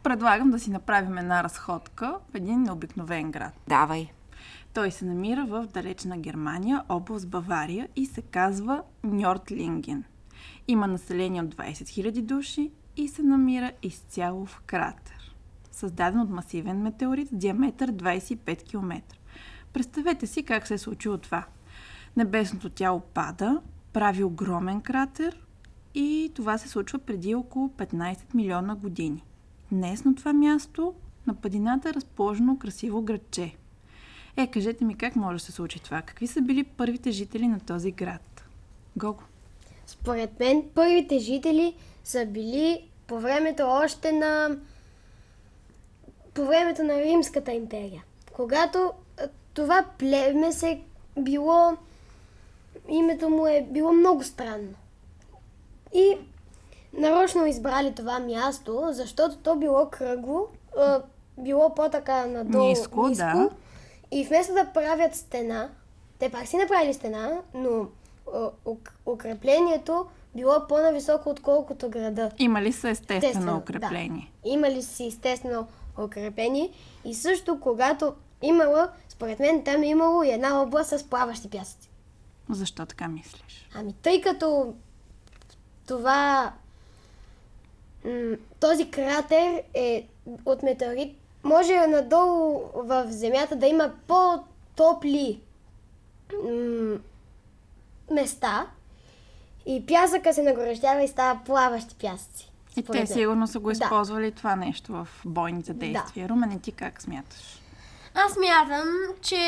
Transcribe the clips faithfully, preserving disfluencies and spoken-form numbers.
Предлагам да си направим една разходка в един необикновен град. Давай. Той се намира в далечна Германия, област Бавария и се казва Ньордлинген. Има население от двайсет хиляди души и се намира изцяло в кратер, създаден от масивен метеорит с диаметър двайсет и пет километра. Представете си как се е случило това. Небесното тяло пада, прави огромен кратер и това се случва преди около петнайсет милиона години. Днес на това място на падината е разположено красиво градче. Е, кажете ми как може да се случи това? Какви са били първите жители на този град? Гого? Според мен първите жители са били по времето още на... по времето на Римската империя. Когато това племе се било... името му е било много странно. И нарочно избрали това място, защото то било кръгло, било по-така надолу ниско, ниско да. И вместо да правят стена, те пак си направили стена, но укреплението било по-нависоко, отколкото града. Има ли са естествено Естествено, укрепление? Да. Имали си естествено укрепление и също когато имало, според мен там е имало и една област с плаващи пясъци. Защо така мислиш? Ами тъй като това м- този кратер е от метеорит, може надолу в земята да има по-топли м- места и пясъка се нагорещява и става плаващи пясъци. И те сигурно са го Да. използвали това нещо в бойните действия. Да. Румен, ти как смяташ? Аз смятам, че,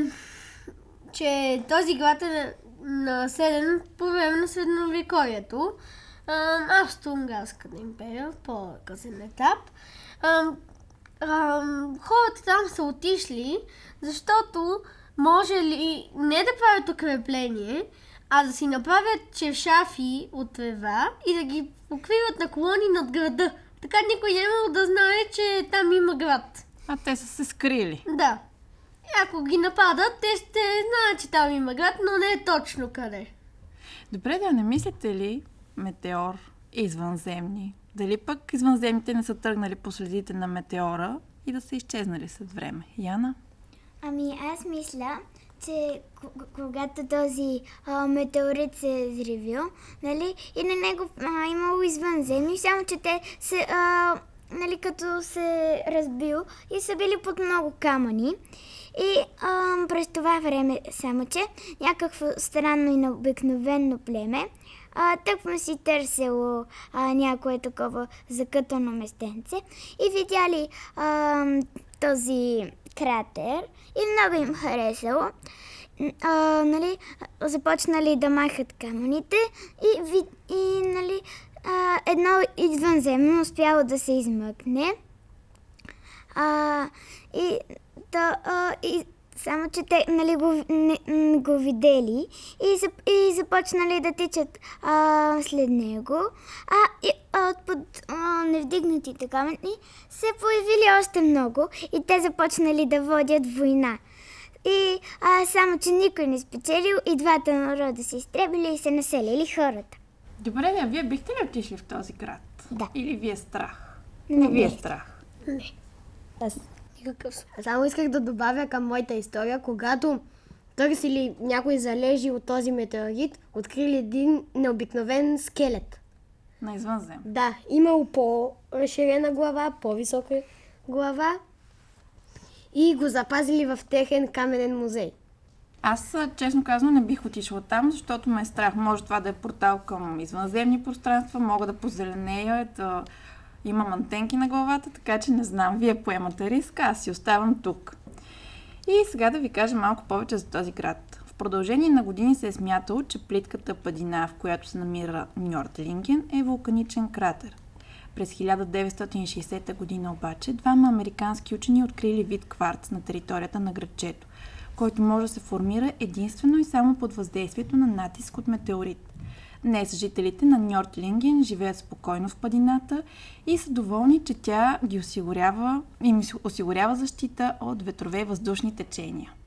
че този град е населен по време на Средновековието. Австро-Унгарската империя, по-късен етап. А, а, хората там са отишли, защото може ли не да правят укрепление, а да си направят чершафи от трева и да ги покриват на колони над града. Така никой няма да знае, че там има град. А те са се скрили. Да. И ако ги нападат, те ще знаят, че там има град, но не е точно къде. Добре, да не мислите ли метеор извънземни? Дали пък извънземните не са тръгнали по следите на метеора и да са изчезнали след време? Яна? Ами аз мисля, че к- когато този а, метеорит се е взривил, нали, и на него а, имало извънземни, само че те се, а, нали, като се разбил и са били под много камъни. И а, през това време, само че някакво странно и необикновено племе, а, тъкмо си търсело а, някое такова закътано местенце и видяли а, този кратер и много им харесало. А, нали, започнали да махат камъните и, ви, и нали, а, едно извънземно успяло да се измъкне. А, и, да, а, и само, че те нали, го, не, го видели и, зап, и започнали да тичат а, след него. А, и а, под а, невдигнатите камъни се появили още много и те започнали да водят война. И а, само, че никой не спечелил и двата народа се изтребили и се населили хората. Добре, да, вие бихте ли отишли в този град? Да. Или ви е страх? Не, ви е не. страх. Не. Аз никакъв. Само исках да добавя към моята история, когато търсили някой залежи от този метеорит, открили един необикновен скелет. На извънзем. Да, имало по-разширена глава, по-висока глава и го запазили в техен каменен музей. Аз, честно казано, не бих отишла там, защото ме е страх. Може това да е портал към извънземни пространства, мога да позеленея, да имам антенки на главата, така че не знам. Вие поемате риск, аз си оставам тук. И сега да ви кажа малко повече за този град. В продължение на години се е смятало, че плитката падина, в която се намира Ньордлинген, е вулканичен кратер. През хиляда деветстотин и шейсета година обаче двама американски учени открили вид кварц на територията на градчето, който може да се формира единствено и само под въздействието на натиск от метеорит. Днес жителите на Ньордлинген живеят спокойно в падината и са доволни, че тя ги осигурява, им осигурява защита от ветрове и въздушни течения.